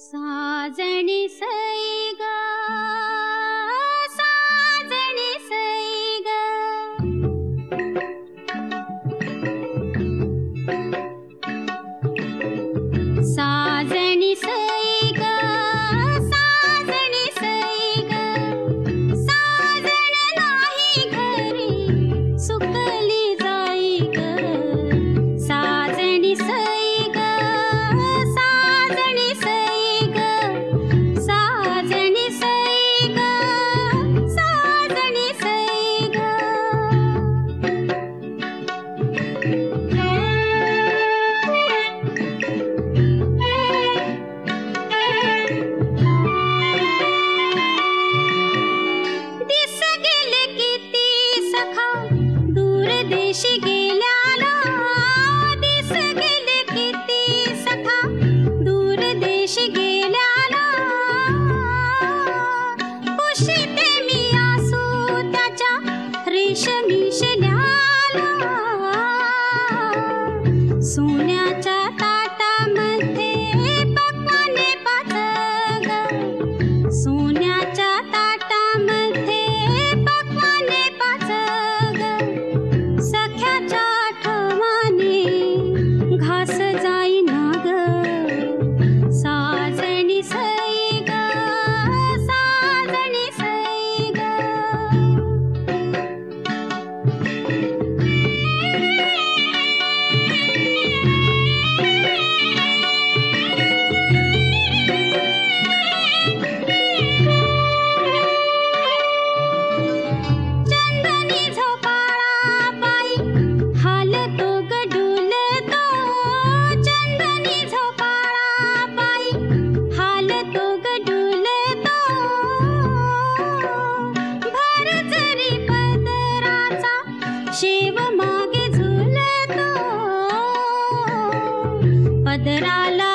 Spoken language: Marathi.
साजणी सई ग, साजणी सई ग, साजणी सई ग, साजणी सई ग, साजण नाही घरी सुकली जाई ग, साजणी सई ग, साजणी सई ग, साजणी सई ग, साजणी सई ग. दिस गेले किती सखा दूर देशी गेल्याला, दिस गेले किती सखा दूर देशी गेल्याला, उशिते मी आसू त्याच्या रेशमी शेल्याला, सोन्याच्या ताटामध्ये पक्वाने पाच ग, सोन्याच्या ताटामध्ये पक्वाने पाच ग, सख्याच्या आठवणी घास जाईना ग, साजणी सई ग, साजणी सई ग. चंदनी झोपाळा पायी हालतो ग डुलतो, चंदनी झोपाळा पायी हालतो ग डुलतो, भर जरी पदराचा शेव मागे झुलतो, पदराला